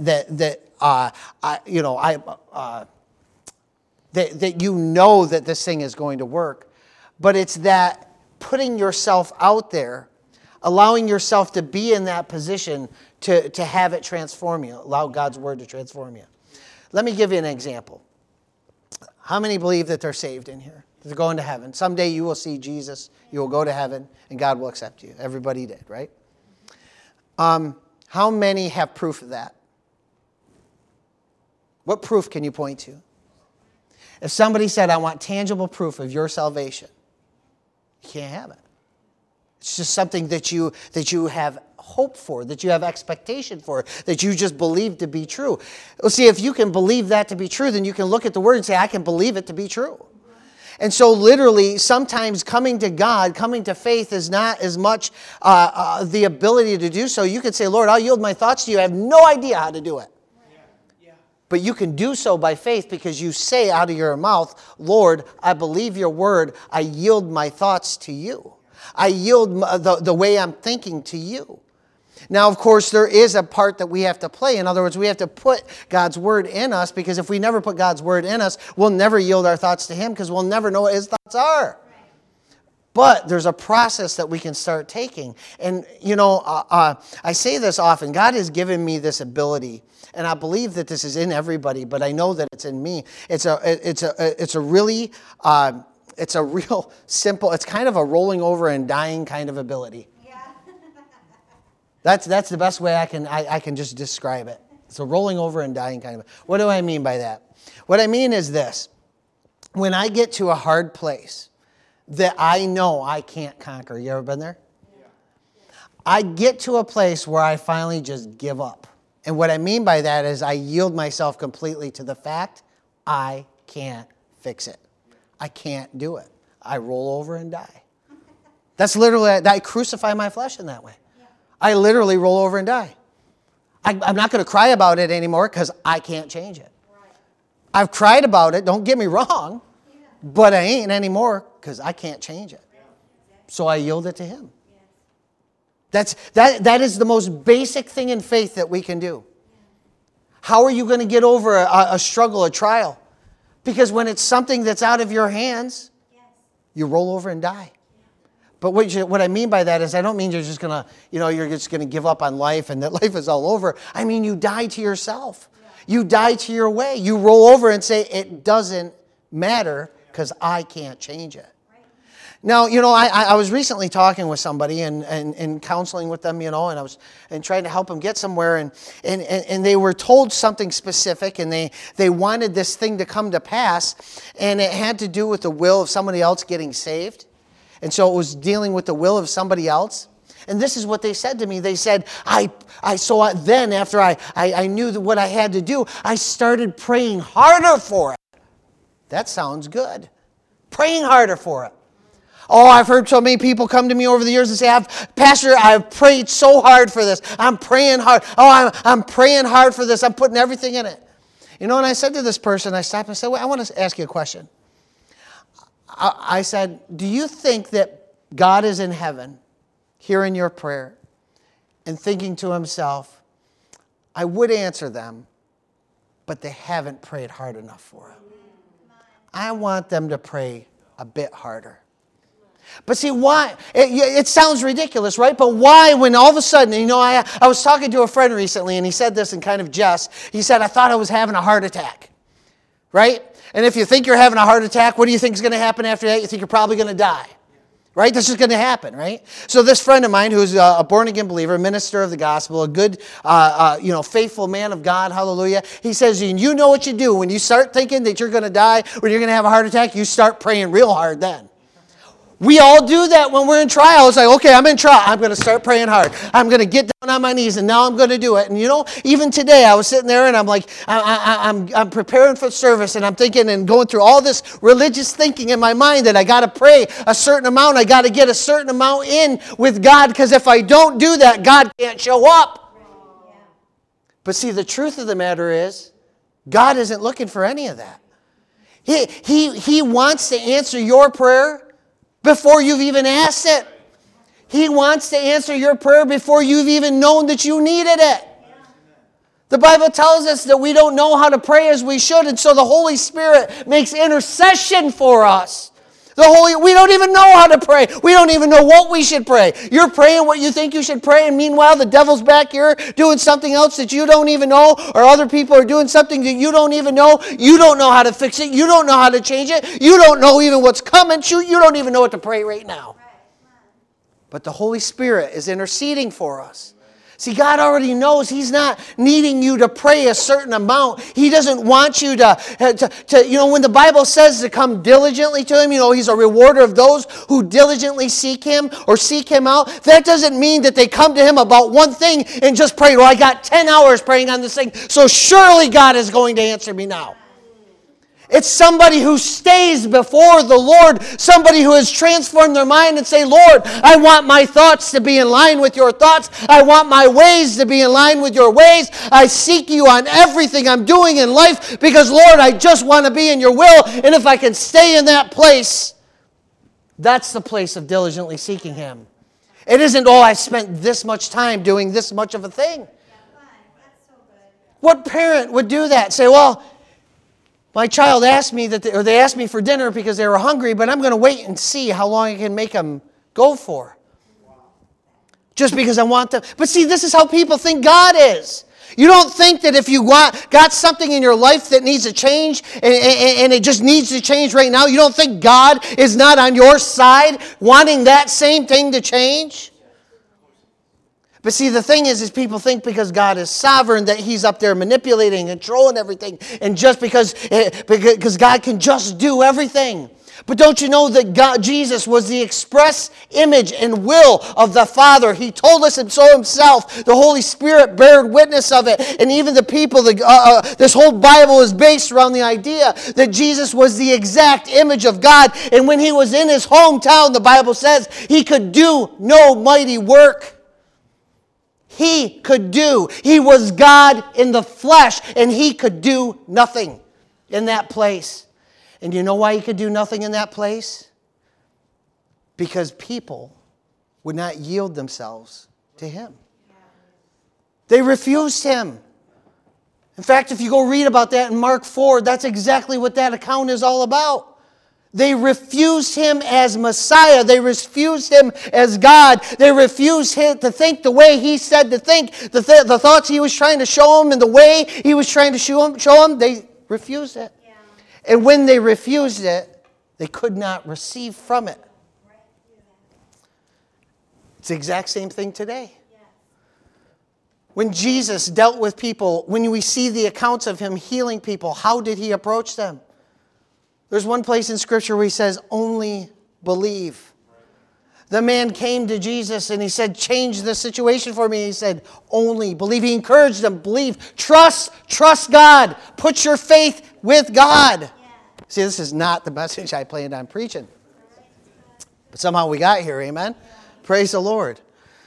you know that this thing is going to work. But it's that putting yourself out there, allowing yourself to be in that position to have it transform you, allow God's word to transform you. Let me give you an example. How many believe that they're saved in here? That they're going to heaven? Someday you will see Jesus, you will go to heaven, and God will accept you. Everybody did, right? How many have proof of that? What proof can you point to? If somebody said, I want tangible proof of your salvation, you can't have it. It's just something that you have hope for, that you have expectation for, that you just believe to be true. Well, see, if you can believe that to be true, then you can look at the word and say, I can believe it to be true. And so literally, sometimes coming to God, coming to faith is not as much the ability to do so. You could say, Lord, I'll yield my thoughts to you. I have no idea how to do it. But you can do so by faith because you say out of your mouth, Lord, I believe your word. I yield my thoughts to you. I yield the way I'm thinking to you. Now, of course, there is a part that we have to play. In other words, we have to put God's word in us, because if we never put God's word in us, we'll never yield our thoughts to him because we'll never know what his thoughts are. But there's a process that we can start taking. And, I say this often. God has given me this ability, and I believe that this is in everybody, but I know that it's in me. It's a real simple, it's kind of a rolling over and dying kind of ability. Yeah. That's the best way I can just describe it. It's a rolling over and dying kind of. What do I mean by that? What I mean is this. When I get to a hard place that I know I can't conquer, you ever been there? Yeah. I get to a place where I finally just give up. And what I mean by that is I yield myself completely to the fact I can't fix it. I can't do it. I roll over and die. That's literally, I crucify my flesh in that way. Yeah. I literally roll over and die. I'm not going to cry about it anymore because I can't change it. Right. I've cried about it, don't get me wrong, but I ain't anymore because I can't change it. Yeah. So I yield it to him. That is the most basic thing in faith that we can do. How are you going to get over a struggle, a trial? Because when it's something that's out of your hands, you roll over and die. But what I mean by that is I don't mean you're just going to give up on life and that life is all over. I mean you die to yourself. You die to your way. You roll over and say, it doesn't matter because I can't change it. Now, I was recently talking with somebody and counseling with them, and I was trying to help them get somewhere, and they were told something specific, and they wanted this thing to come to pass, and it had to do with the will of somebody else getting saved. And so it was dealing with the will of somebody else. And this is what they said to me. They said, then after I knew what I had to do, I started praying harder for it. That sounds good. Praying harder for it. Oh, I've heard so many people come to me over the years and say, Pastor, I've prayed so hard for this. I'm praying hard. Oh, I'm praying hard for this. I'm putting everything in it. You know, and I said to this person, I stopped and I said, well, I want to ask you a question. I said, do you think that God is in heaven, hearing your prayer, and thinking to himself, I would answer them, but they haven't prayed hard enough for him. I want them to pray a bit harder. But see, why? It sounds ridiculous, right? But why when all of a sudden, you know, I was talking to a friend recently, and he said this in kind of jest. He said, I thought I was having a heart attack, right? And if you think you're having a heart attack, what do you think is going to happen after that? You think you're probably going to die, right? That's just going to happen, right? So this friend of mine who's a born-again believer, minister of the gospel, a good, faithful man of God, hallelujah, he says, you know what you do. When you start thinking that you're going to die or you're going to have a heart attack, you start praying real hard then. We all do that when we're in trial. It's like, okay, I'm in trial. I'm going to start praying hard. I'm going to get down on my knees, and now I'm going to do it. And you know, even today, I was sitting there, and I'm like, I'm preparing for service, and I'm thinking and going through all this religious thinking in my mind that I got to pray a certain amount. I got to get a certain amount in with God, because if I don't do that, God can't show up. But see, the truth of the matter is, God isn't looking for any of that. He wants to answer your prayer before you've even asked it. He wants to answer your prayer before you've even known that you needed it. The Bible tells us that we don't know how to pray as we should, and so the Holy Spirit makes intercession for us. We don't even know how to pray. We don't even know what we should pray. You're praying what you think you should pray, and meanwhile the devil's back here doing something else that you don't even know, or other people are doing something that you don't even know. You don't know how to fix it. You don't know how to change it. You don't know even what's coming. You don't even know what to pray right now. But the Holy Spirit is interceding for us. See, God already knows He's not needing you to pray a certain amount. He doesn't want you to when the Bible says to come diligently to Him, He's a rewarder of those who diligently seek Him or seek Him out. That doesn't mean that they come to Him about one thing and just pray, well, I got 10 hours praying on this thing, so surely God is going to answer me now. It's somebody who stays before the Lord, somebody who has transformed their mind and say, Lord, I want my thoughts to be in line with your thoughts. I want my ways to be in line with your ways. I seek you on everything I'm doing in life because, Lord, I just want to be in your will. And if I can stay in that place, that's the place of diligently seeking Him. It isn't, I spent this much time doing this much of a thing. What parent would do that? Say, well, my child asked me they asked me for dinner because they were hungry, but I'm going to wait and see how long I can make them go for. Just because I want them. But see, this is how people think God is. You don't think that if you got something in your life that needs to change and it just needs to change right now, you don't think God is not on your side wanting that same thing to change? But see, the thing is people think because God is sovereign that He's up there manipulating and controlling everything, and just because God can just do everything. But don't you know that Jesus was the express image and will of the Father? He told us so Himself. The Holy Spirit bared witness of it. And even the people, this whole Bible is based around the idea that Jesus was the exact image of God. And when He was in His hometown, the Bible says, He could do no mighty work. He was God in the flesh, and He could do nothing in that place. And you know why He could do nothing in that place? Because people would not yield themselves to Him. They refused Him. In fact, if you go read about that in Mark 4, that's exactly what that account is all about. They refused Him as Messiah. They refused Him as God. They refused Him to think the way He said to think. The thoughts He was trying to show them and the way He was trying to show them, they refused it. Yeah. And when they refused it, they could not receive from it. It's the exact same thing today. When Jesus dealt with people, when we see the accounts of Him healing people, how did He approach them? There's one place in Scripture where He says, only believe. The man came to Jesus and he said, change the situation for me. He said, only believe. He encouraged them, believe, trust God. Put your faith with God. Yeah. See, this is not the message I planned on preaching. But somehow we got here, amen? Praise the Lord.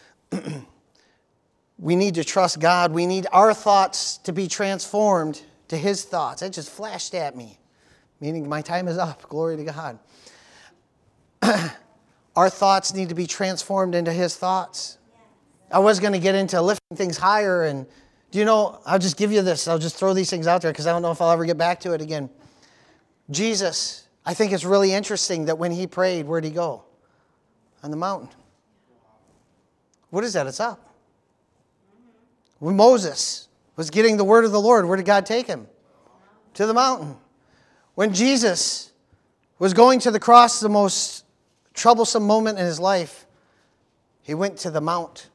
We need to trust God. We need our thoughts to be transformed to His thoughts. That just flashed at me, meaning my time is up. Glory to God. Our thoughts need to be transformed into His thoughts. I was going to get into lifting things higher, and do you know, I'll just give you this. I'll just throw these things out there because I don't know if I'll ever get back to it again. Jesus, I think it's really interesting that when He prayed, where'd He go? On the mountain. What is that? It's up. When Moses was getting the word of the Lord, where did God take him? To the mountain. When Jesus was going to the cross, the most troublesome moment in His life, He went to the mount.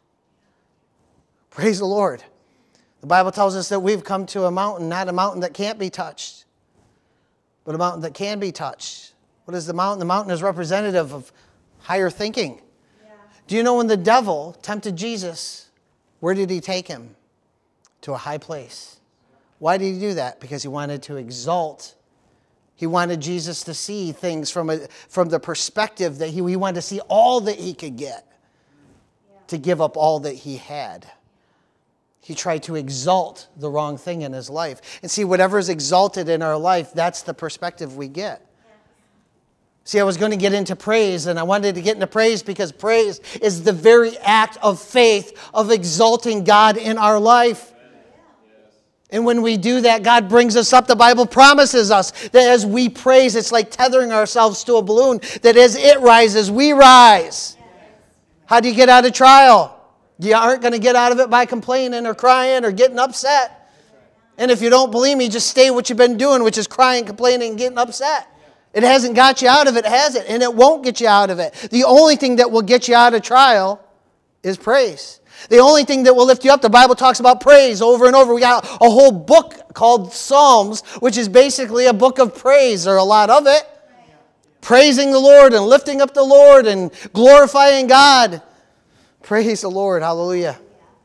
Praise the Lord. The Bible tells us that we've come to a mountain, not a mountain that can't be touched, but a mountain that can be touched. What is the mountain? The mountain is representative of higher thinking. Yeah. Do you know when the devil tempted Jesus, where did he take him? To a high place. Why did he do that? Because he wanted to exalt. He wanted Jesus to see things from the perspective that he wanted to see all that he could get, to give up all that he had. He tried to exalt the wrong thing in his life. And see, whatever is exalted in our life, that's the perspective we get. See, I was going to get into praise, and I wanted to get into praise because praise is the very act of faith of exalting God in our life. And when we do that, God brings us up. The Bible promises us that as we praise, it's like tethering ourselves to a balloon, that as it rises, we rise. How do you get out of trial? You aren't going to get out of it by complaining or crying or getting upset. And if you don't believe me, just stay what you've been doing, which is crying, complaining, and getting upset. It hasn't got you out of it, has it? And it won't get you out of it. The only thing that will get you out of trial is praise. The only thing that will lift you up, the Bible talks about praise over and over. We got a whole book called Psalms, which is basically a book of praise, or a lot of it. Praising the Lord and lifting up the Lord and glorifying God. Praise the Lord. Hallelujah.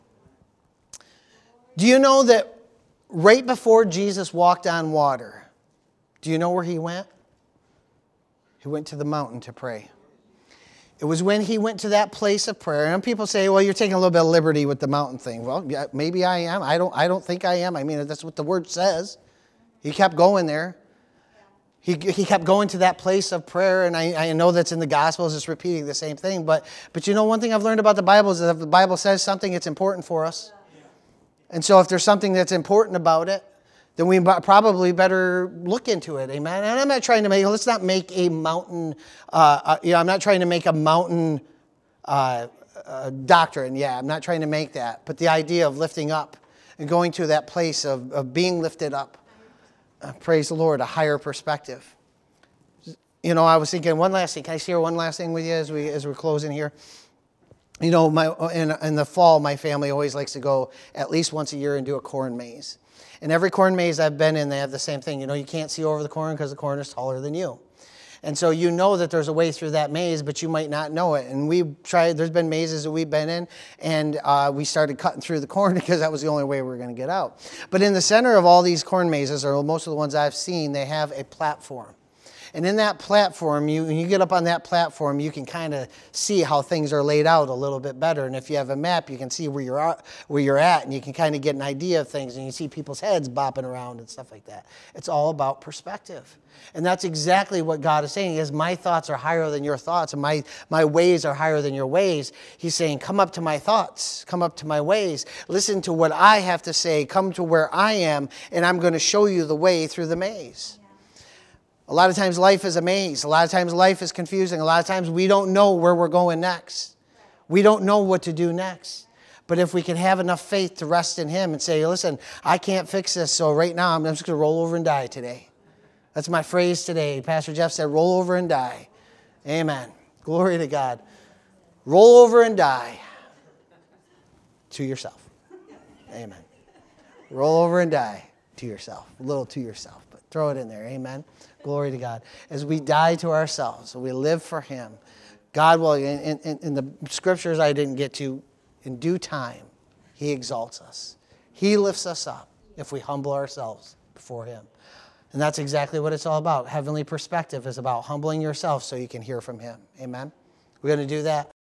Do you know that right before Jesus walked on water, do you know where He went? He went to the mountain to pray. It was when He went to that place of prayer. And people say, well, you're taking a little bit of liberty with the mountain thing. Well, yeah, maybe I am. I don't think I am. I mean, that's what the Word says. He kept going there. He kept going to that place of prayer. And I know that's in the Gospels. It's repeating the same thing. But you know, one thing I've learned about the Bible is that if the Bible says something, it's important for us. And so if there's something that's important about it, then we probably better look into it, amen? And I'm not trying to let's not make a mountain, I'm not trying to make a mountain doctrine. Yeah, I'm not trying to make that. But the idea of lifting up and going to that place of being lifted up, praise the Lord, a higher perspective. You know, I was thinking one last thing. Can I share one last thing with you as we're closing here? You know, in the fall, my family always likes to go at least once a year and do a corn maze. And every corn maze I've been in, they have the same thing. You know, you can't see over the corn because the corn is taller than you. And so you know that there's a way through that maze, but you might not know it. And there's been mazes that we've been in, and we started cutting through the corn because that was the only way we were going to get out. But in the center of all these corn mazes, or most of the ones I've seen, they have a platform. And in that platform, when you get up on that platform, you can kind of see how things are laid out a little bit better. And if you have a map, you can see where you're at, and you can kind of get an idea of things, and you see people's heads bopping around and stuff like that. It's all about perspective. And that's exactly what God is saying, is my thoughts are higher than your thoughts, and my ways are higher than your ways. He's saying, come up to my thoughts, come up to my ways, listen to what I have to say, come to where I am, and I'm going to show you the way through the maze. A lot of times life is a maze. A lot of times life is confusing. A lot of times we don't know where we're going next. We don't know what to do next. But if we can have enough faith to rest in Him and say, listen, I can't fix this, so right now I'm just going to roll over and die today. That's my phrase today. Pastor Jeff said, roll over and die. Amen. Glory to God. Roll over and die to yourself. Amen. Roll over and die to yourself. A little to yourself, but throw it in there. Amen. Glory to God. As we die to ourselves, we live for Him. God will, in the scriptures I didn't get to, in due time, He exalts us. He lifts us up if we humble ourselves before Him. And that's exactly what it's all about. Heavenly perspective is about humbling yourself so you can hear from Him. Amen? We're going to do that?